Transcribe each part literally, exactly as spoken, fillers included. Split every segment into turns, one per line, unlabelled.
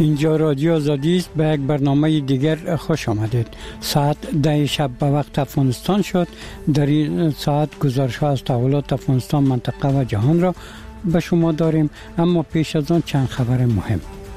اینجا رادیو آزادی است. به یک برنامه دیگر خوش آمدید. ساعت ده شب به وقت افغانستان شد. در این ساعت گزارش ها از تحولات افغانستان، منطقه و جهان را به شما داریم، اما پیش از آن چند خبر مهم.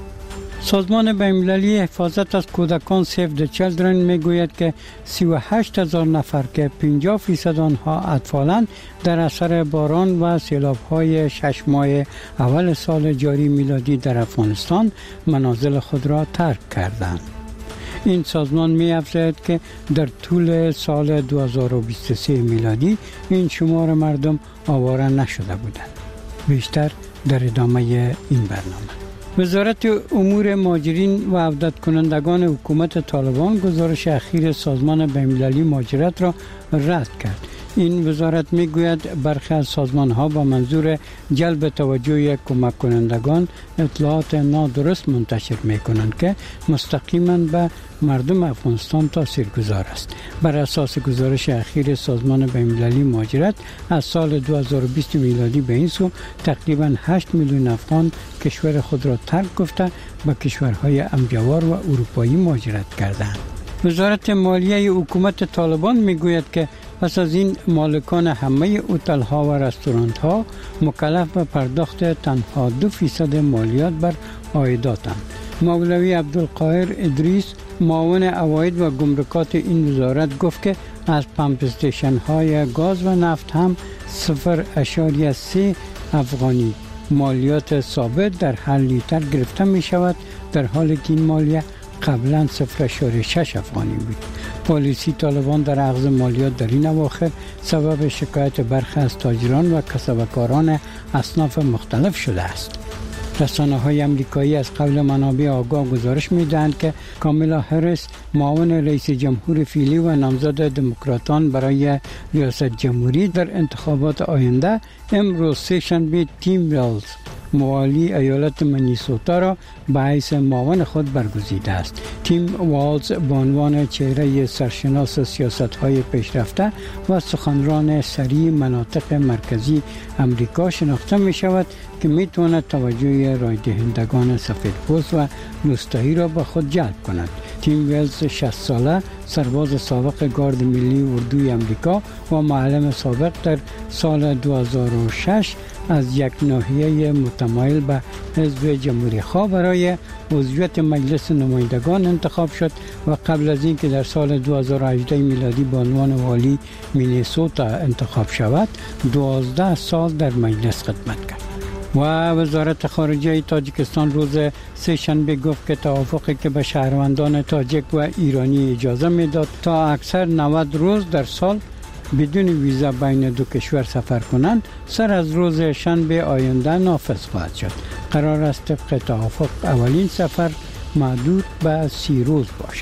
سازمان بین‌المللی حفاظت از کودکان سیو د چیلدرن میگوید که سی و هشت هزار نفر که پنجاه درصد آنها اطفالند در اثر باران و سیلاب‌های شش ماه اول سال جاری میلادی در افغانستان منازل خود را ترک کردند. این سازمان می‌افزاید که در طول سال دو هزار و بیست و سه میلادی این شمار مردم آواره نشده بودند. بیشتر در ادامه این برنامه. وزارت امور مهاجرین و عودت کنندگان حکومت طالبان گزارش اخیر سازمان بین‌المللی مهاجرت را رد کرد. این وزارت میگوید برخی از سازمان‌ها با منظور جلب توجه کمک کنندگان اطلاعات نادرست منتشر می‌کنند که مستقیما به مردم افغانستان تاثیرگذار است. بر اساس گزارش اخیر سازمان بین‌المللی مهاجرت از سال دو هزار و بیست میلادی به این سو تقریباً هشت میلیون افغان کشور خود را ترک گفته به کشورهای همجوار و اروپایی مهاجرت کردند. وزارت مالیه حکومت طالبان میگوید که پس از این مالکان همه هتل ها و رستوران ها مکلف به پرداخت تنها دو فیصد مالیات بر عایداتند. مولوی عبدالقاهر ادریس معاون عواید و گمرکات این وزارت گفت که از پمپ استیشن های گاز و نفت هم صفر اشاریه سه افغانی مالیات ثابت در هر لیتر گرفته می شود، در حالی که این مالیه قبلا صفر اشاریه شش افغانی بود. پالیسی طالبان در اخذ مالیات در این اواخر سبب شکایت برخی از تاجران و کسبکاران اصناف مختلف شده است. رسانه های امریکایی از قبل منابع آگاه گزارش می دهند که کامالا هریس معاون رئیس جمهور فعلی و نامزد دموکراتان برای ریاست جمهوری در انتخابات آینده امروز سه‌شنبه تیم ویلز موالی ایالت منیسوتا را به حیث معاون خود برگزیده است. تیم والز به عنوان چهره سرشناس سیاست‌های پیشرفته و سخنران سریع مناطق مرکزی امریکا شناخته می شود که می تواند توجه رای دهندگان سفیدپوست و روستایی را به خود جلب کند. تیم ویلز شصت ساله، سرباز سابق گارد ملی اردوی امریکا و معلم سابق در سال دو هزار و شش از یک ناحیه متمایل به حزب جمهوری خواه برای عضویت مجلس نمایندگان انتخاب شد و قبل از اینکه در سال دو هزار و هجده میلادی به عنوان والی مینیسوتا انتخاب شود، دوازده سال در مجلس خدمت کرد. و وزارت خارجه تاجیکستان روز سه‌شنبه گفت که توافقی که به شهروندان تاجیک و ایرانی اجازه میداد تا اکثر نود روز در سال بدون ویزا بین دو کشور سفر کنند سر از روز شنبه آینده نافذ خواهد شد. قرار است طبق توافق اولین سفر محدود به سی روز باشد.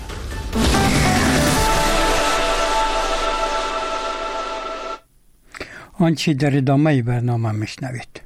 آنچه در ادامه برنامه میشنوید.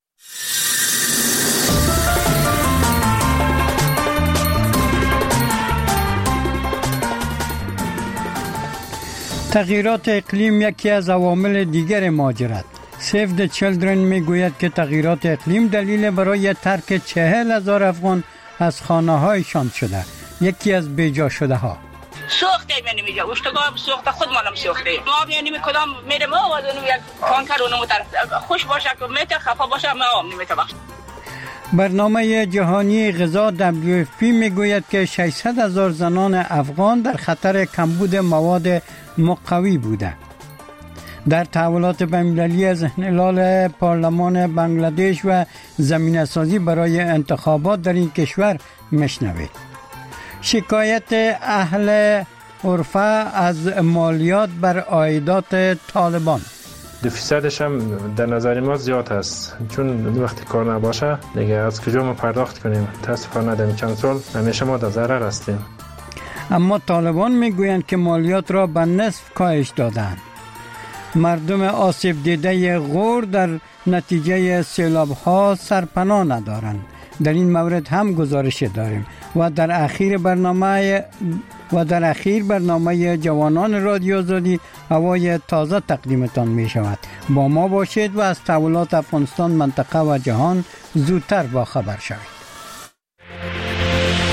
تغییرات اقلیم یکی از عوامل دیگر مهاجرت. سیو د چیلدرن میگوید که تغییرات اقلیم دلیل برای ترک چهل هزار افغان از خانه هایشان شده. یکی از بیجا شده ها
سوخته می نمیجا اشتگاه سوخته خود مالم سوخته ما یعنی می کدام میره ما آواز اونو یک کانکر اونو طرف خوش باشه که میته خفا باشه ما آم نمیته بخش.
برنامه جهانی غذا دبلیو اف پی میگوید که ششصد هزار زنان افغان در خطر کمبود مواد مقوی بوده. در تحولات بین‌المللی از انحلال پارلمان بنگلادش و زمینه سازی برای انتخابات در این کشور مشنوید. شکایت اهل عرفه از مالیات بر عایدات طالبان.
دو فیصدش هم در نظر ما زیاد است، چون وقتی کار نباشه دیگه از کجا ما پرداخت کنیم؟ متاسفانه در چند سال همیشه ما در ضرر هستیم.
اما طالبان میگویند که مالیات را به نصف کاهش دادند. مردم آسیب دیده غور در نتیجه سیلاب ها سرپناه ندارند. در این مورد هم گزارش داریم و در اخیر برنامه و در اخیر برنامه جوانان رادیو آزادی هوای تازه تقدیمتان می شود. با ما باشید و از تحولات افغانستان، منطقه و جهان زودتر با خبر شوید.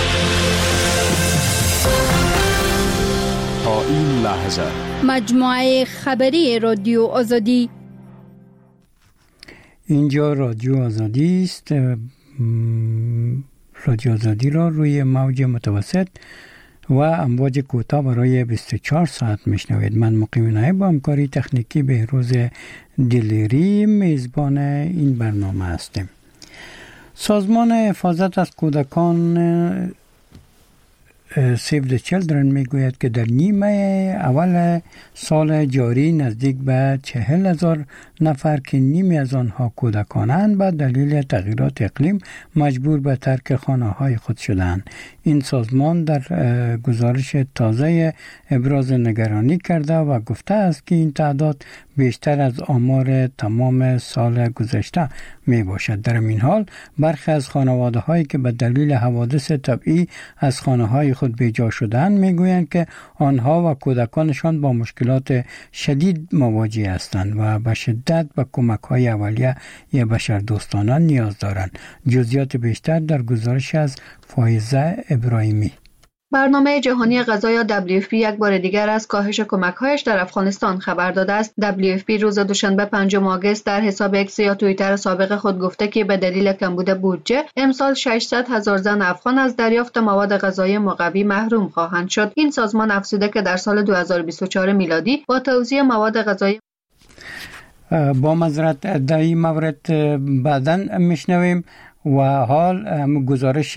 این لحظه.
مجموعه خبری رادیو آزادی.
اینجا رادیو آزادی است. رادیو آزادی را روی موج متوسط و امواج کوتاه برای بیست و چهار ساعت میشنوید. من مقیم نایب با همکاری تکنیکی بهروز دلیری میزبان این برنامه هستیم. سازمان حفاظت از کودکان سیو د چیلدرن میگوید که در نیمه اول سال جاری نزدیک به چهل هزار نفر که نیمی از آنها کودکانند به دلیل تغییرات اقلیم مجبور به ترک خانه‌های خود شدند. این سازمان در گزارش تازه ابراز نگرانی کرده و گفته است که این تعداد بیشتر از آمار تمام سال گذشته می باشد. در این حال برخی از خانواده هایی که به دلیل حوادث طبیعی از خانه های خود بیجا شدند می گویند که آنها و کودکانشان با مشکلات شدید مواجه هستند و به شدت به کمک های اولیه یا بشردوستانه نیاز دارند. جزئیات بیشتر در گزارش از فایزه ابراهیمی.
برنامه جهانی غذا یا دبلیو اف پی یک بار دیگر از کاهش کمک‌هایش در افغانستان خبر داده است. دبلیو اف پی روز دوشنبه پنجم آگوست در حساب اکس یا توییتر سابق خود گفته که به دلیل کمبود بودجه امسال ششصد هزار زن افغان از دریافت مواد غذایی مقوی محروم خواهند شد. این سازمان افزوده که در سال دو هزار و بیست و چهار میلادی با توزیع مواد غذایی
با معذرت در این مورد بعداً میشنویم و حال گزارش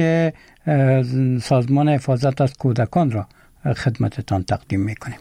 سازمان حفاظت از کودکان را خدمتتان تقدیم میکنیم.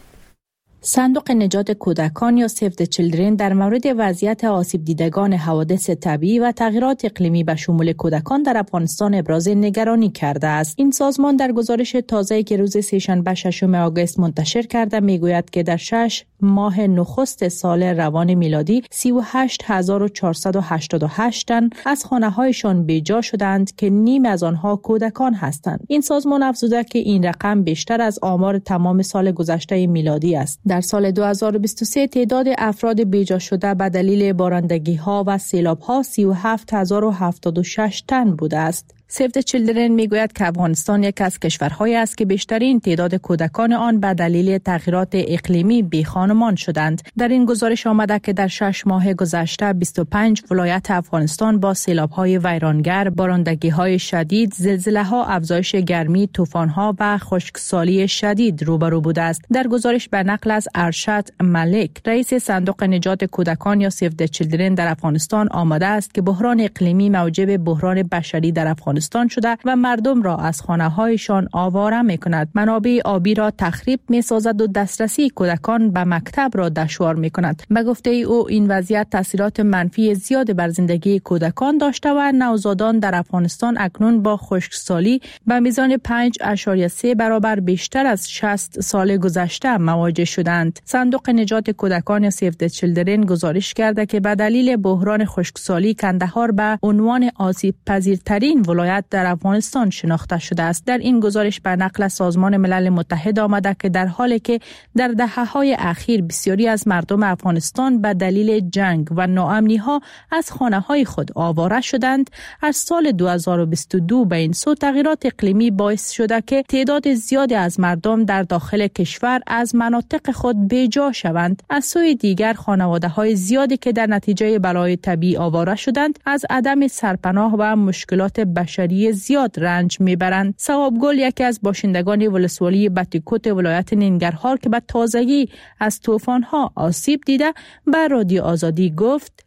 صندوق نجات کودکان یا سیو د چیلدرن در مورد وضعیت آسیب دیدگان حوادث طبیعی و تغییرات اقلیمی به شمول کودکان در افغانستان ابراز نگرانی کرده است. این سازمان در گزارش تازه‌ای که روز سه‌شنبه ششم آگوست منتشر کرده میگوید که در شش ماه نخست سال روان میلادی سی و هشت هزار و چهارصد و هشتاد و هشت تن از خانه‌هایشان بیجا شدند که نیم از آنها کودکان هستند. این سازمان افزوده که این رقم بیشتر از آمار تمام سال گذشته میلادی است. در سال دو هزار و بیست و سه تعداد افراد بیجا شده به دلیل بارندگی‌ها و سیلاب‌ها سی و هفت هزار و هفتاد و شش تن بوده است. سیو د چیلدرن میگوید که افغانستان یک از کشورهایی است که بیشترین تعداد کودکان آن به دلیل تغییرات اقلیمی بیخانمان شدند. در این گزارش آمده که در شش ماه گذشته بیست و پنج ولایت افغانستان با سیلاب‌های ویرانگر، بارندگی‌های شدید، زلزله‌ها، افزایش گرمی، طوفان‌ها و خشکسالی شدید روبرو بوده است. در گزارش به نقل از ارشد ملک، رئیس صندوق نجات کودکان یا سیو د چیلدرن در افغانستان آمده است که بحران اقلیمی موجب بحران بشری در افغانستان شده و مردم را از خانه‌هایشان آواره می‌کند. منابع آبی را تخریب می‌سازد و دسترسی کودکان به مکتب را دشوار می‌کند. به گفته او این وضعیت تاثیرات منفی زیاد بر زندگی کودکان داشته و نوزادان در افغانستان اکنون با خشکسالی به میزان پنج ممیز سه برابر بیشتر از شصت سال گذشته مواجه شدند. صندوق نجات کودکان یا سیو د چیلدرن گزارش کرده که به دلیل بحران خشکسالی کندهار به عنوان آسیب پذیرترین ولایت در افغانستان شناخته شده است. در این گزارش به نقل از سازمان ملل متحد آمده که در حالی که در دهه‌های اخیر بسیاری از مردم افغانستان به دلیل جنگ و ناامنی‌ها از خانه‌های خود آواره شدند، از سال دو هزار و بیست و دو به این سو تغییرات اقلیمی باعث شده که تعداد زیادی از مردم در داخل کشور از مناطق خود بیجا شوند. از سوی دیگر خانواده‌های زیادی که در نتیجه بلای طبیعی آواره شدند از عدم سرپناه و مشکلات بشری زیاد رنج میبرند. ثواب گل یکی از باشندگان ولسوالی بطیکوت ولایت ننگرهار که به تازگی از طوفان‌ها آسیب دیده به رادیو آزادی گفت: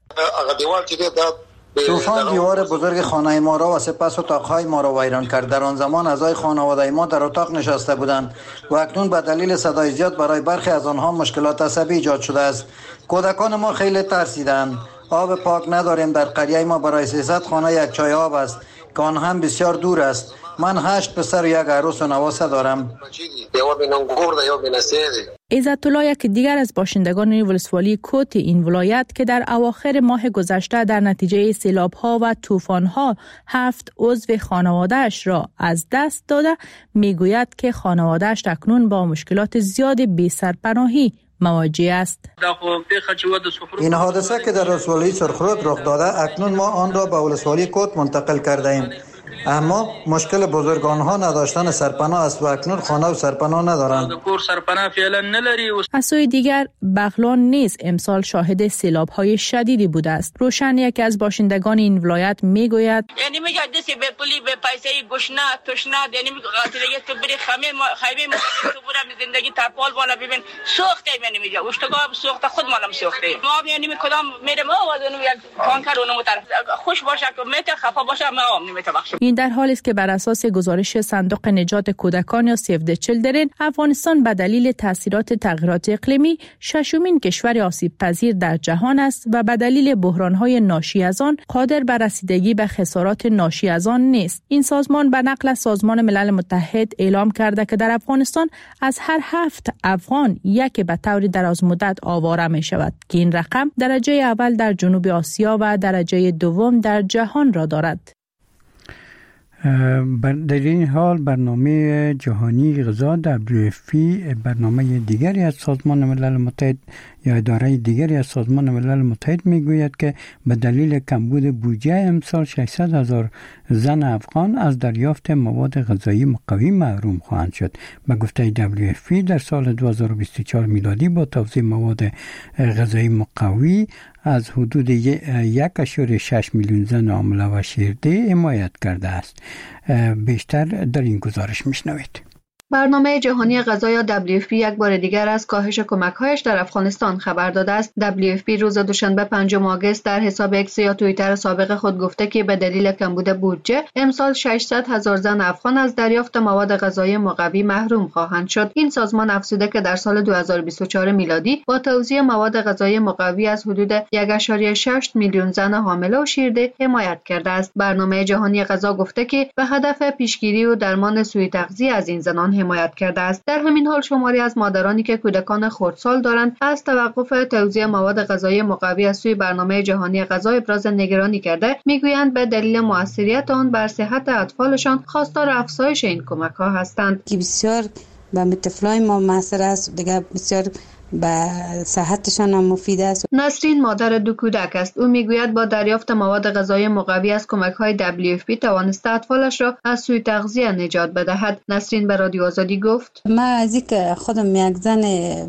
طوفان دیوار بزرگ خانه ما را و سپس اتاقهای ما را ویران کرد. در آن زمان اعضای خانواده ما در اتاق نشسته بودند و اکنون به دلیل صدای زیاد برای برخی از آنها مشکلات عصبی ایجاد شده است. کودکان ما خیلی ترسیدند. آب پاک نداریم. در قریه ما برای سیصد خانه یک چای آب است که آن هم بسیار دور است. من هشت پسر و یک عروس و نواسه دارم.
عزت الله یک دیگر از باشندگان ولسوالی کوت این ولایت که در اواخر ماه گذشته در نتیجه سیلاب‌ها و طوفان‌ها هفت عضو خانواده‌اش را از دست داده میگوید که خانواده‌اش اکنون با مشکلات زیاد بی‌سرپناهی مواجه است.
این حادثه که در ولسوالی سرخرود رخ داده اکنون ما آن را به ولسوالی کوت منتقل کرده ایم. اما مشکل بزرگان ها نداشتن سرپناه است و اکنون خانه و سرپناه ندارند.
کور سرپناه فعلا نلری.
از سوی دیگر بغلان نیز امسال شاهد سیلاب های شدیدی بوده است. روشن یکی از باشندگان این ولایت میگوید
یعنی میگه دستی به پولی به پیسه گشنه تشنه یعنی میگه قاتلیت تو بری خیمه خیمه تو برم زندگی تپال بالا ببین سوخته یعنی میگه اشتگاه سوخته خود مالم سوخته ما یعنی کدام میرم آواز اون یک تانکر اونم طرف خوش باشه که میته خفا باشه ما نمیته بخش.
این در حالی است که بر اساس گزارش صندوق نجات کودکان یا سیو د چیلدرن افغانستان به دلیل تاثیرات تغییرات اقلیمی ششمین کشور آسیب پذیر در جهان است و به دلیل بحران‌های ناشی از آن قادر بر رسیدگی به خسارات ناشی از آن نیست. این سازمان به نقل از سازمان ملل متحد اعلام کرده که در افغانستان از هر هفت افغان یک به طور دراز مدت آواره می شود که این رقم درجه اول در جنوب آسیا و درجه دوم در جهان را دارد.
در این حال برنامه جهانی غذا دبلیو اف پی برنامه دیگری از سازمان ملل متحد یا اداره دیگری از سازمان ملل متحد میگوید که به دلیل کمبود بودجه امسال ششصد هزار زن افغان از دریافت مواد غذایی مقوی محروم خواهند شد. به گفته دبلیو اف پی در سال دو هزار و بیست و چهار میلادی با توزیع مواد غذایی مقوی از حدود یک اشاره شش میلیون زن حامله و شیرده حمایت کرده است. بیشتر در این گزارش میشنوید.
برنامه جهانی غذا یا دبلیو اف پی یک بار دیگر از کاهش کمک‌هایش در افغانستان خبر داده است. دبلیو اف پی روز دوشنبه پنجم آگوست در حساب ایکس یا توییتر سابق خود گفته که به دلیل کمبود بودجه امسال ششصد هزار زن افغان از دریافت مواد غذایی مقوی محروم خواهند شد. این سازمان افزوده که در سال دو هزار و بیست و چهار میلادی با توزیع مواد غذایی مقوی از حدود یک اشاره شش میلیون زن حامله و شیرده حمایت کرده است. برنامه جهانی غذا گفته که به هدف پیشگیری و درمان سوء تغذیه از این زنان حمایت کرده است. در همین حال شماری از مادرانی که کودکان خردسال دارند از توقف توزیع مواد غذایی مقوی از سوی برنامه جهانی غذا ابراز نگرانی کرده، میگویند به دلیل موثریت آن بر صحت اطفالشان خواستار افزایش این کمک‌ها هستند.
که بسیار به طفلای ما موثر است، دیگه بسیار به صحتشان هم مفید است.
نسرین مادر دو کودک است. او میگوید با دریافت مواد غذایی مقوی از کمک‌های دبلیو اف پی توانسته اطفالش را از سوء تغذیه نجات بدهد. نسرین به رادیو آزادی گفت:
من از اینکه خودم یک زن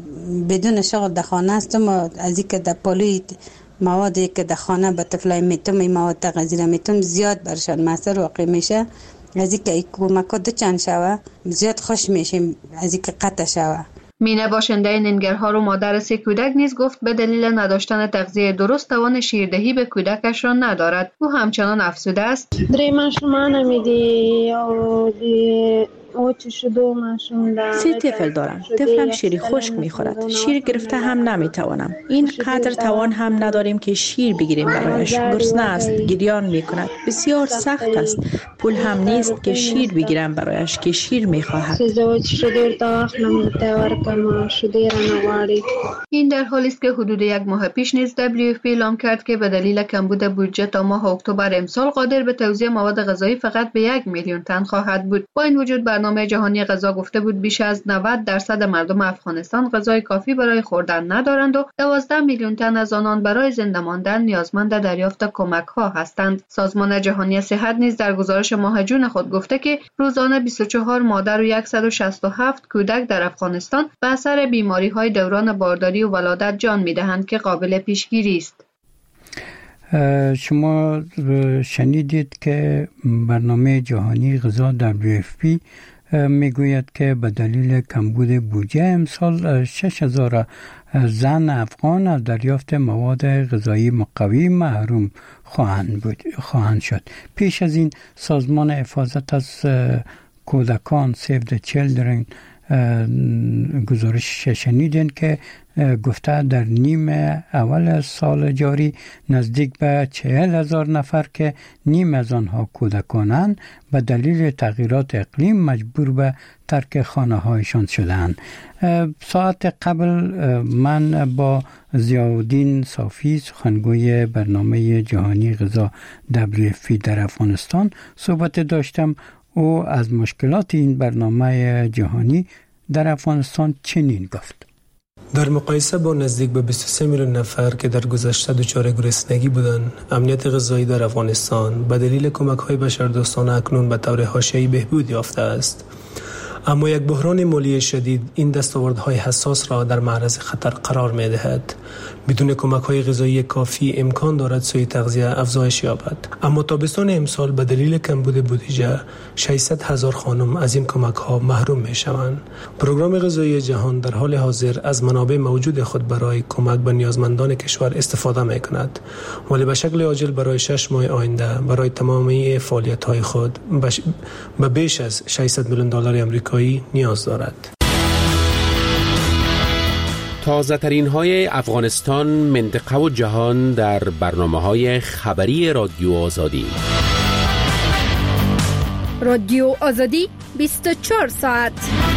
بدون شغل در خانه هستم و از اینکه در پالوی موادی که در خانه به طفلای میتم این مواد غذایی میتم زیاد برشان موثر واقع میشه. از اینکه کمک‌ها دو چند شوه زیاد خوش میشیم از اینکه قطع شوه.
مینه باشنده ننگرهار و مادر سه کودک نیز گفت به دلیل نداشتن تغذیه درست توان شیردهی به کودکش را ندارد. او همچنان افسوده است:
درې ماشومان مې دي او د
سه طفل دارم. طفلم شیر خشک میخورد. شیر گرفته هم نمیتوانم. این قدر توان هم نداریم که شیر بگیریم برایش. گرسنه است، گریان میکند. بسیار سخت است. پول هم نیست که شیر بگیرم برایش که شیر میخواهد.
این در حالی است که حدود یک ماه پیش نیز دبلیو اف پی اعلام کرد که به دلیل کمبود بودجه تا ماه اکتبر امسال قادر به توزیع مواد غذایی فقط به یک میلیون تن خواهد بود. با این وجود برنامه جهانی غذا گفته بود بیش از نود درصد مردم افغانستان غذای کافی برای خوردن ندارند و دوازده میلیون تن از آنان برای زنده ماندن نیازمند دریافت کمک‌ها هستند. سازمان جهانی صحت نیز در گزارش ماه جون خود گفته که روزانه بیست و چهار مادر و صد و شصت و هفت کودک در افغانستان به اثر بیماری‌های دوران بارداری و ولادت جان می‌دهند که قابل پیشگیری است.
شما شنیدید که برنامه جهانی غذا دبلیو اف پی میگوید که به دلیل کمبود بودجه امسال شش هزار زن افغان از دریافت مواد غذایی مقوی محروم خواهند بود خواهند شد. پیش از این سازمان حفاظت از کودکان سیو د چیلدرن گزارش شنیدین که گفته در نیم اول سال جاری نزدیک به چهل هزار نفر که نیم از آنها کودکانند به دلیل تغییرات اقلیم مجبور به ترک خانه هایشان شدند. ساعت قبل من با ضیاءالدین صافی سخنگوی برنامه جهانی غذا دبلیو اف پی در افغانستان صحبت داشتم. او از مشکلات این برنامه جهانی در افغانستان چنین گفت:
در مقایسه با نزدیک به بیست و سه میلیون نفر که در گذشته دچار گرسنگی بودند، امنیت غذایی در افغانستان به دلیل کمک‌های بشردوستانه اکنون به طور حاشیه‌ای بهبود یافته است. اما یک بحران مالی شدید این دستاوردهای حساس را در معرض خطر قرار می‌دهد. بدون کمک‌های غذایی کافی امکان دارد سوء تغذیه افزایش یابد. اما تابستان امسال به دلیل کمبود بودجه ششصد هزار خانم از این کمک‌ها محروم می‌شوند. پروگرام غذایی جهان در حال حاضر از منابع موجود خود برای کمک به نیازمندان کشور استفاده می‌کند، ولی به شکل عاجل برای شش ماه آینده برای تمامی فعالیت‌های خود به بیش از ششصد میلیون دلار آمریکایی نیاز دارد.
تازه ترین های افغانستان، منطقه و جهان در برنامه های خبری رادیو آزادی.
رادیو آزادی بیست و چهار ساعت.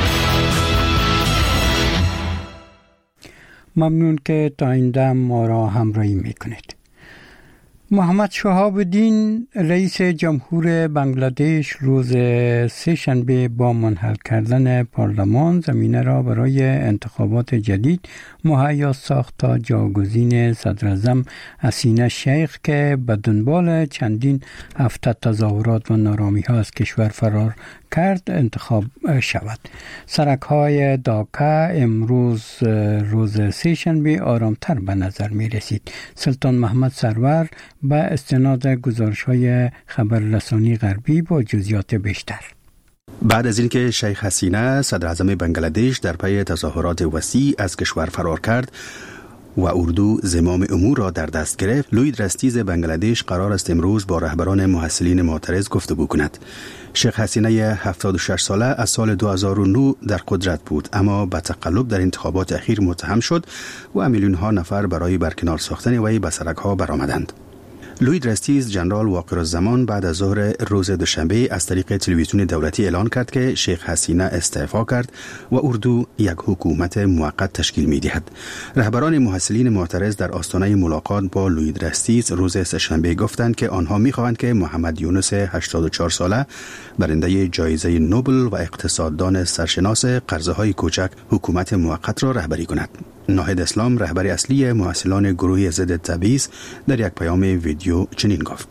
ممنون که تا اینجا ما را همراهی میکنید. محمد شهاب الدین رئیس جمهور بنگلادش روز سه‌شنبه با منحل کردن پارلمان زمینه را برای انتخابات جدید مهیا ساخت تا جاگزین صدراعظم حسینه شیخ که به دنبال چندین هفته تظاهرات و نارامی‌ها از کشور فرار کرد انتخاب شود. سرک‌های داکا امروز روز سه‌شنبه آرامتر به نظر می رسید. سلطان محمد سرور به استناد گزارش‌های خبررسانی غربی با جزئیات بیشتر.
بعد از اینکه شیخ حسینه صدراعظم بنگلادش در پی تظاهرات وسیع از کشور فرار کرد و اردو زمام امور را در دست گرفت، لوید رستیز بنگلادش قرار است امروز با رهبران محصلین معترض گفتگو کند. شیخ حسینه هفتاد و شش ساله از سال دو هزار و نه در قدرت بود، اما به تقلب در انتخابات اخیر متهم شد و میلیون ها نفر برای برکنار ساختن وی به سرک‌ها برآمدند. لوید رستیز جنرال واقرالزمان بعد از ظهر روز دوشنبه از طریق تلویزیون دولتی اعلان کرد که شیخ حسینه استعفا کرد و اردو یک حکومت موقت تشکیل می دهد. رهبران محصلین معترض در آستانه ملاقات با لوید رستیز روز سه‌شنبه گفتند که آنها می خواهند که محمد یونس هشتاد و چهار ساله برنده جایزه نوبل و اقتصاددان سرشناس قرضه‌های کوچک حکومت موقت را رهبری کند. ناهید اسلام رهبر اصلی محصلان گروه ضد تبعیض در یک پیام ویدیو چنین گفت: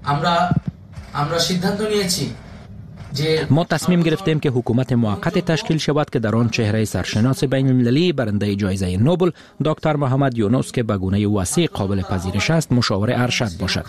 ما تصمیم گرفتیم که حکومت موقت تشکیل شود که در آن چهره سرشناس بین المللی برنده جایزه نوبل دکتر محمد یونس که به گونه وسیع قابل پذیرش است مشاور ارشد باشد.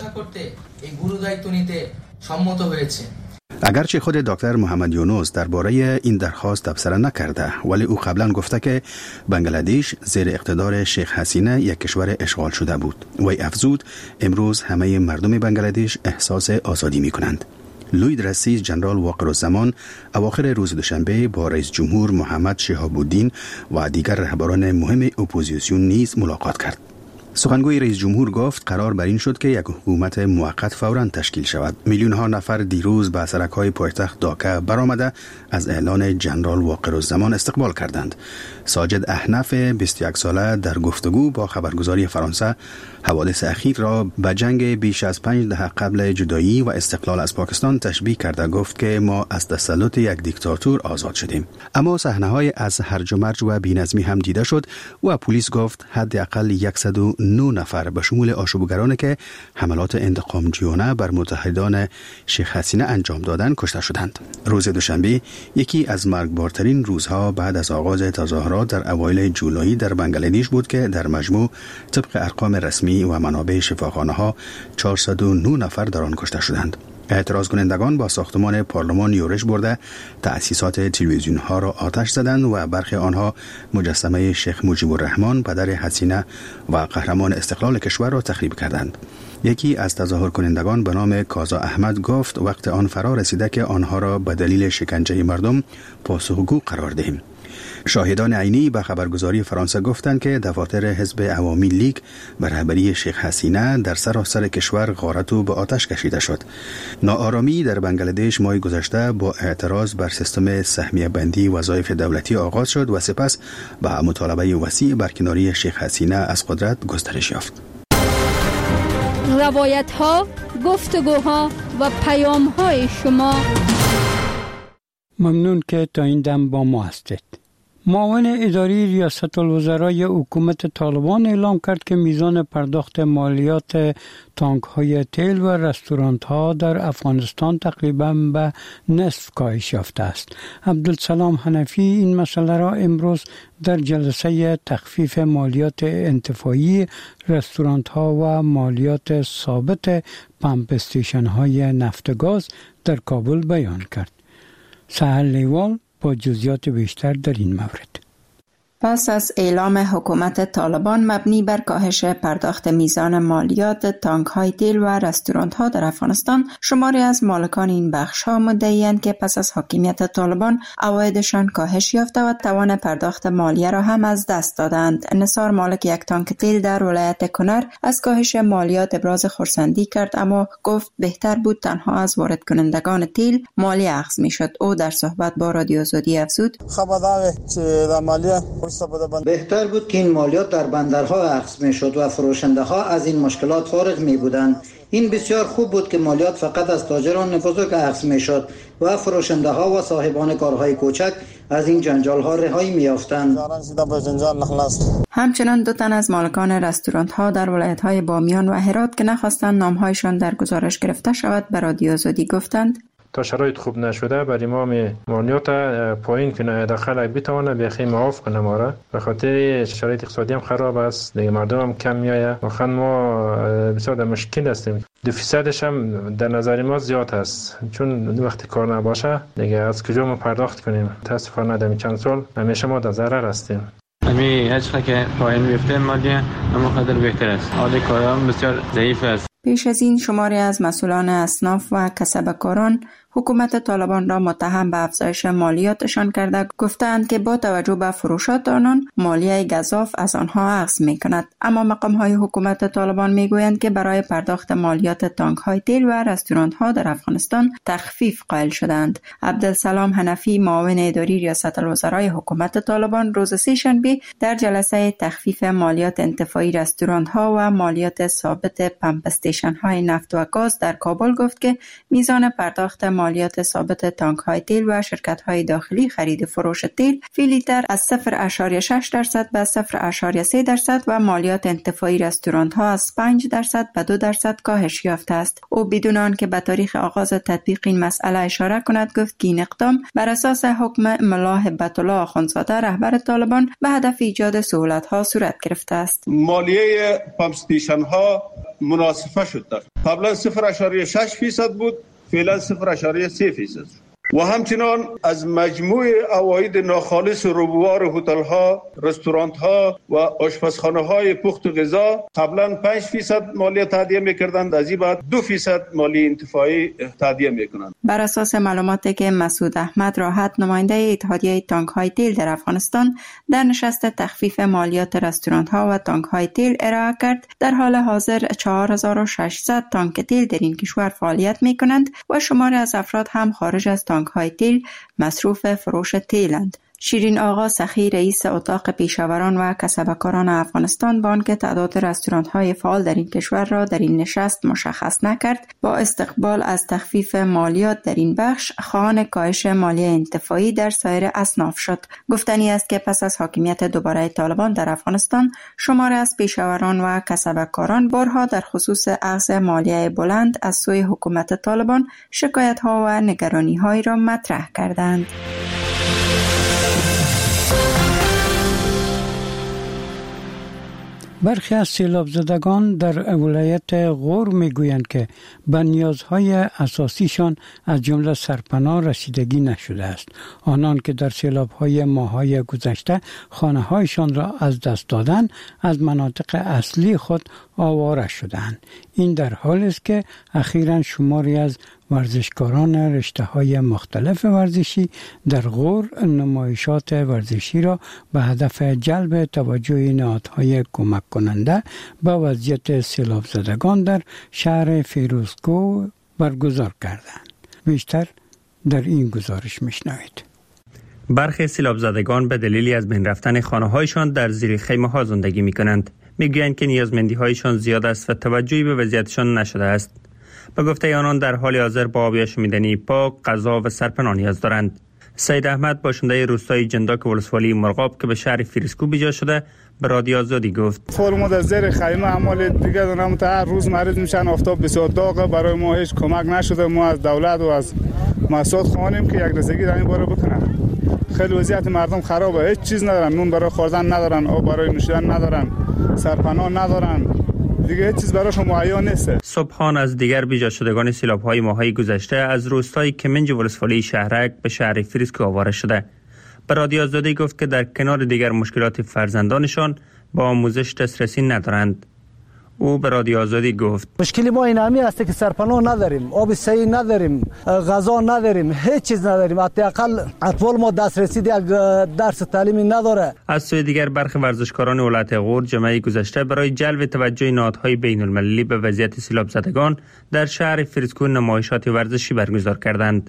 اگرچه خود دکتر محمد یونس درباره این درخواست تبصره نکرده، ولی او قبلا گفته که بنگلادش زیر اقتدار شیخ حسینه یک کشور اشغال شده بود. وی افزود امروز همه مردم بنگلادش احساس آزادی می کنند. لوید رستیز جنرال واقرالزمان اواخر روز دوشنبه با رئیس جمهور محمد شهاب الدین و دیگر رهبران مهم اپوزیسیون نیز ملاقات کرد. سخنگوی رئیس جمهور گفت قرار بر این شد که یک حکومت موقت فوراً تشکیل شود. میلیون ها نفر دیروز به سرک‌های پایتخت داکا برآمده از اعلان جنرال واقرالزمان استقبال کردند. ساجد احنف بیست و یک ساله در گفتگو با خبرگزاری فرانسه حوادث اخیر را به جنگ بیش از پنج دهه قبل جدایی و استقلال از پاکستان تشبیه کرده گفت که ما از تسلط یک دیکتاتور آزاد شدیم. اما صحنه‌های از هرج و مرج و بی‌نظمی هم دیده شد و پلیس گفت حداقل صد و نه نفر به شمول آشوبگرانی که حملات انتقامجویانه بر متحدان شیخ حسینه انجام دادند کشته شدند. روز دوشنبه یکی از مرگبارترین روزها بعد از آغاز تظاهرات در اوایل جولای در بنگلادش بود که در مجموع طبق ارقام رسمی و منابع شفاخانه‌ها چهارصد و نه نفر در آن کشته شدند. اعتراض کنندگان با ساختمان پارلمان یورش برده تأسیسات تلویزیون ها را آتش زدند و برخی آنها مجسمه شیخ مجیب الرحمن پدر حسینه و قهرمان استقلال کشور را تخریب کردند. یکی از تظاهر کنندگان به نام کازا احمد گفت وقت آن فرا رسیده که آنها را به دلیل شکنجه مردم پاسخگو قرار دهیم. شاهدان عینی به خبرگزاری فرانسه گفتند که دفاتر حزب عوامی لیگ به رهبری شیخ حسینه در سراسر کشور غارت و به آتش کشیده شد. ناآرامی در بنگلادش ماه گذشته با اعتراض بر سیستم سهمیه بندی وظایف دولتی آغاز شد و سپس به مطالبه وسیع برکناری شیخ حسینه از قدرت گسترش یافت.
روایت ها، گفتگوها و پیام های شما.
ممنون که تا این دم با ما هستید. معاون اداری ریاست الوزرای حکومت طالبان اعلام کرد که میزان پرداخت مالیات تانک های تیل و رستوران ها در افغانستان تقریبا به نصف کاهش یافته است. عبدالسلام حنفی این مسئله را امروز در جلسه تخفیف مالیات انتفاعی رستوران ها و مالیات ثابت پمپ استیشن های نفت و گاز در کابل بیان کرد. سهل لیوال با جزئیات بیشتر در این مورد.
پس از اعلام حکومت طالبان مبنی بر کاهش پرداخت میزان مالیات تانک های تیل و رستوران ها در افغانستان، شماری از مالکان این بخش ها مدعی‌اند که پس از حاکمیت طالبان عوایدشان کاهش یافته و توان پرداخت مالیه را هم از دست دادند. نثار، مالک یک تانک تیل در ولایت کنر، از کاهش مالیات ابراز خرسندی کرد، اما گفت بهتر بود تنها از وارد کنندگان تیل مالیه اخذ میشد. او در صحبت با رادیو آزادی افزود:
بهتر بود که این مالیات در بندرها اخذ می شد و فروشنده ها از این مشکلات فارغ می بودند. این بسیار خوب بود که مالیات فقط از تاجران بزرگ اخذ می شد و فروشنده ها و صاحبان کارهای کوچک از این جنجال ها رهایی می یافتند.
همچنان دو تن از مالکان رستوران ها در ولایت های بامیان و هرات که نخواستند نامهایشان در گزارش گرفته شود به رادیو آزادی گفتند:
تا شرایط خوب نشده بر امام مالیات پایین کنه، داخل بتونه بخی معاف کنه ما را، به خاطر شرایط اقتصادی هم خراب است، دیگه مردم هم کم میایه، واقعا ما بسیار در مشکل هستیم. دو فیصدش هم در نظر ما زیاد است، چون وقتی کار نباشه دیگه از کجا ما پرداخت کنیم؟ متاسفانه در چند سال همیشه ما در ضرر هستیم.
امی هر که پایین بیفته مالیه اما خاطر بهتر است، حال کارم بسیار ضعیف است.
پیش از این شماری از مسئولان اصناف و کسبکاران حکومت طالبان را متهم به افزایش مالیاتشان کرده گفتند که با توجه به فروشات آنان مالیه گزاف از آنها اخذ می کند. اما مقام های حکومت طالبان می گویند که برای پرداخت مالیات تانک های تیل و رستوران ها در افغانستان تخفیف قائل شدند. عبدالسلام حنفی، معاون اداری ریاست الوزرای حکومت طالبان، روز سه‌شنبه در جلسه تخفیف مالیات انتفاعی رستوران ها و مالیات ثابت پمپ استیشن های نفت و گاز در کابل گفت که میزان پرداخت مالیات ثابت تانک های تیل و شرکت های داخلی خرید فروش تیل فی لیتر از صفر ممیز شش درصد به صفر ممیز سه درصد و مالیات انتفاعی رستوران ها از پنج درصد به دو درصد کاهش یافته است. او بدون آنکه به تاریخ آغاز تطبیق این مسئله اشاره کند گفت که این اقدام بر اساس حکم ملا هبت الله آخوندزاده رهبر طالبان به هدف ایجاد سهولت ها صورت گرفته است.
مالیه پمپ استیشن ها مناسبه شد. قبلا صفر ممیز شش درصد بود، فعلا صفر ممیز سه درصد و همچنان از مجموع عواید ناخالص روبوار هتل ها، رستوران ها و آشپزخانه های پخت و غذا قبلا پنج درصد مالیه تادیه میکردند، از این بعد دو درصد مالیه انتفاعی تادیه میکنند.
بر اساس معلوماتی که مسعود احمد راحت، نماینده اتحادیه تانک های تیل در افغانستان، در نشست تخفیف مالیات رستوران ها و تانک های تیل ارائه کرد، در حال حاضر چهار هزار و ششصد تانک تیل در این کشور فعالیت میکنند و شماری از افراد هم خارج از تانک های تیل مصروف فروش تیلند. شیرین آقا سخی، رئیس اتاق پیشاوران و کسبکاران افغانستان، با آنکه تعداد رستوران های فعال در این کشور را در این نشست مشخص نکرد، با استقبال از تخفیف مالیات در این بخش خواهان کاهش مالیه انتفاعی در سایر اصناف شد. گفتنی است که پس از حاکمیت دوباره طالبان در افغانستان، شماری از پیشاوران و کسبکاران بارها در خصوص اخذ مالیه بلند از سوی حکومت طالبان شکایت ها و نگرانی هایی را مطرح کردند.
برخی از سیلاب زدگان در ولایت غور میگویند که به نیازهای اساسیشان از جمله سرپناه رسیدگی نشده است. آنان که در سیلاب‌های ماه‌های گذشته خانه‌هایشان را از دست دادند، از مناطق اصلی خود آواره شدند. این در حالی است که اخیراً شماری از ورزشکاران رشته‌های مختلف ورزشی در غور نمایشات ورزشی را به هدف جلب توجه نهادهای کمک کننده به وضعیت سیلاب زدگان در شهر فیروزکوه برگزار کردند. بیشتر در این گزارش میشنوید.
برخی سیلاب زدگان به دلیلی از بین رفتن خانه‌هایشان در زیر خیمه‌ها زندگی می‌کنند. می‌گویند که نیازمندی‌هایشان زیاد است و توجهی به وضعیتشان نشده است. به گفته آنان در حال حاضر با آبی آشامیدنی پاک، غذا و سرپناه نیاز دارند. سید احمد باشنده روستای جنداک ولسوالی مرغاب که به شهر فریسکو بیجا شده به رادیو آزادی گفت
فرمو در زیر خیمه عمل دیگه دونم تا هر روز مریض میشن، آفتاب بسیار داغه، برای ما هیچ کمک نشده. ما از دولت و از مسئولات خواهیم که یک رسیدگی در این باره بکنن. خیلی وضعیت مردم خرابه، هیچ چیز ندارن، نون برای خوردن ندارن، آب برای نوشیدن ندارن، سرپناه ندارن، دیگه هیچ چیز براشون مهیا نیست.
صبحان از دیگر بیجا شدگان سیلاب‌های ماهای گذشته از روستای کمنج ولسوالی شهرک به شهر فریسکو آواره شده. به رادیو آزادی گفت که در کنار دیگر مشکلات فرزندانشان با آموزش دسترسی ندارند. او به رادیو آزادی گفت
مشکلی ما این همی است که سرپناه نداریم، آب صحیح نداریم، غذا نداریم، هیچ چیز نداریم. حداقل اطفال ما دسترسی یک درس تعلیمی نداره.
از سوی دیگر برخی ورزشکاران ولایت غور جمعه گذشته برای جلب توجه نهادهای بین المللی به وضعیت سیلاب زدگان در شهر فریسکو نمایشات ورزشی برگزار کردند.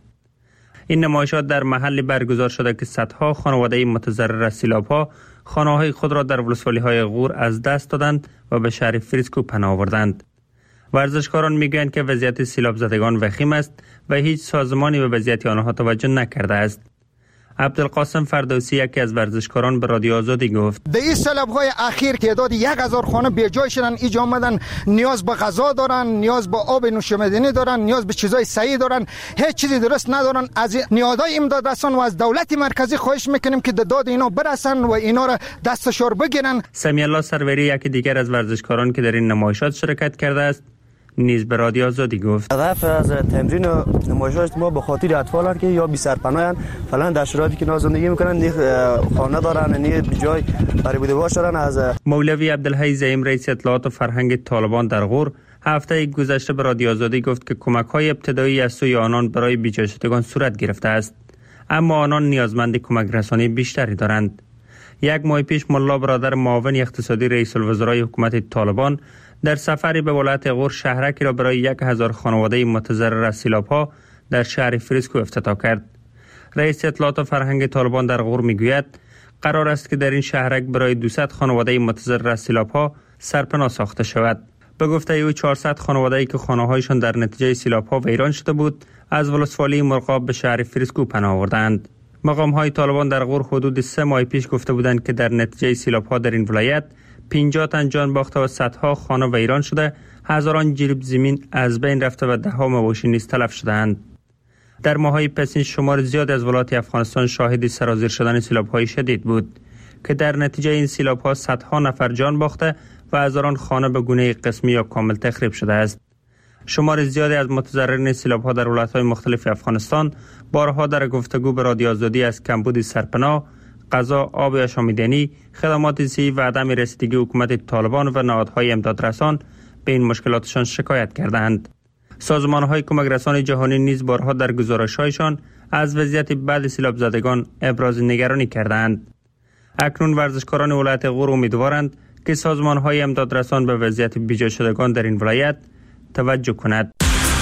این نمایشات در محلی برگزار شده که صدها خانواده متضرر از سیلاب‌ها خانه‌های خود را در ولسوالی‌های غور از دست دادند و به شهر فریسکو پناه آوردند. ورزشکاران میگویند که وضعیت سیلاب زدگان وخیم است و هیچ سازمانی به وضعیت آنها توجه نکرده است. عبدالقاسم فردوسی یکی از ورزشکاران به رادیو آزادی گفت
در این سیلاب‌های اخیر تعداد یک هزار خانه بی جای شدن، اینجا آمدن، نیاز به غذا دارن، نیاز به آب نوشیدنی دارن، نیاز به چیزای صحیح دارن، هیچ چیزی درست ندارن. از نیازهای امداد رسان و از دولت مرکزی خواهش میکنیم که داد اینا برسن و اینا را دستشار بگیرن.
سمی الله سروری یکی دیگر از ورزشکاران که در این نمایشات شرکت کرده است نیز به رادیو آزادی گفت
هدف از تمرین و نمایشات ما به خاطر اطفالان که یا بی سرپناهن، فعلا در شرایطی که زندگی میکنن، نه خانه دارن، نه جای برای بوده باش دارن. از
مولوی عبدالحی زعیم رئیس اطلاعات و فرهنگ طالبان در غور هفته گذشته به رادیو آزادی گفت که کمک‌های ابتدایی از سوی آنان برای بیجا شدگان صورت گرفته است، اما آنان نیازمند کمک رسانی بیشتری دارند. یک ماه پیش ملا برادر معاون اقتصادی رئیس الوزرای حکومت طالبان در سفری به ولایت غور شهرکی را برای یک هزار خانواده متضرر از سیلاب‌ها در شهر فریسکو افتتاح کرد. رئیس اطلاعات و فرهنگ طالبان در غور میگوید قرار است که در این شهرک برای دویست خانواده متضرر از سیلاب‌ها سرپناه ساخته شود. به گفته او چهارصد خانواده‌ای که خانه‌هایشان در نتیجه سیلاب‌ها ویران شده بود از ولسوالی مرغاب به شهر فریسکو پناه آوردند. مقام‌های طالبان در غور حدود سه ماه پیش گفته بودند که در نتیجه سیلاب‌ها در این ولایت پنجاه تن جان باخته و صدها خانه ویران شده، هزاران جریب زمین از بین رفته و ده ها مواشی نیز تلف شدند. در ماه‌های پسین شمار زیاد از ولایات افغانستان شاهد سرازیر شدن سیلاب‌های شدید بود که در نتیجه این سیلاب‌ها صدها نفر جان باخته و هزاران خانه به گونه قسمی یا کامل تخریب شده است. شمار زیادی از متضررین سیلاب‌ها در ولایت‌های مختلف افغانستان بارها در گفتگو به رادیو آزادی از کمبود سرپناه، غذا، آب آشامیدنی، خدمات صحی و عدم رسیدگی حکومت طالبان و نهادهای امدادرسان به این مشکلاتشان شکایت کردند. سازمان‌های کمک رسانی جهانی نیز بارها در گزارش‌هایشان از وضعیت بعد سیلاب زدگان ابراز نگرانی کردند. اکنون ورزشکاران ولایت غور امیدوارند که سازمان‌های امدادرسان به وضعیت بیجا شدگان در این ولایت توجه کند.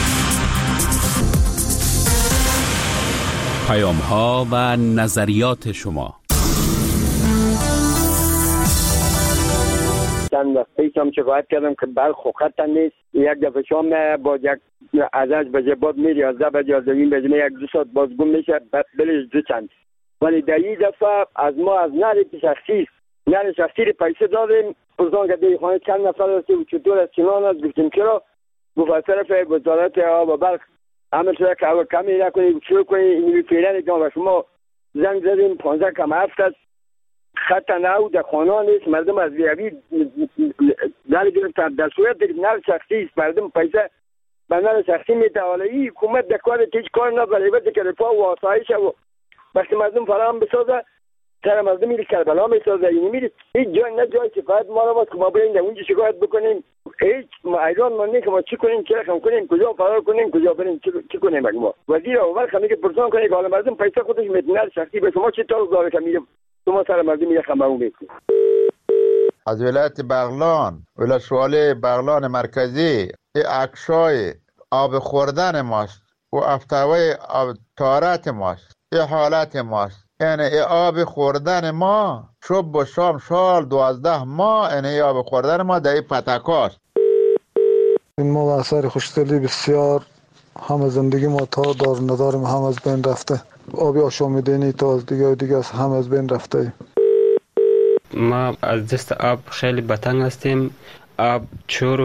پیام‌ها و نظریات شما.
چند وقت پیشم شکایت کردم که برق خوخت نیست. یک دفعه شام با یک از از بجه باد میری یازده بجه یازده نیم بجه یک دو ساعت باز گم میشه بلش دو چند. ولی در این دفعه از ما از نری شخصی نری شخصی پیسه دادیم. پرسان که دی خانه چند نفر هستی و چطور از چنان است گفتیم چرا؟ گفت طرف وزارت آب و برق عمل شده که اول کمی نکنید شروع کنید اینوی فیلن جان و شما زنگ زدیم پانزده کم هفت است خط نو در خانه نیست. مردم از بیابی در گرفتن در صورت دیگه نر شخصی است. مردم پیسه به نر شخصی میتواله. این حکومت در کار هیچ کار نداره. البته که رفاه و آسایش و وقتی مردم فراهم بسازه سر مردم میری کربلا میسازه. این میری هیچ جای نه جای شکایت ما رو که ما بریم در اونجا شکایت بکنیم. هیچ ایران ما نه که ما چی کنیم چه رقم کنیم کجا فرار کنیم کجا بریم چی کنیم. ما وزیر اول خمی که پرسان کنه که حالا مردم پیسه خودش میتونه شخصی به شما چی طور داره که میره شما سر مردم میره خمرون میکنه.
از ولایت بغلان ولسوالی بغلان مرکزی این عکسای آب خوردن ماست و افتوای آب تارت ماست. این حالت ماست. یعنی این آب خوردن ما صبح و شام سال دوازده ماه این آب خوردن ما در این پتکاست.
این ما اثر خوشدلی بسیار هم زندگی ما تا دار نداریم هم از بین رفته. آب آشامیدنی تا از دیگه و دیگه از هم از بین رفته.
ما از دست آب خیلی بتنگ هستیم. آب چهار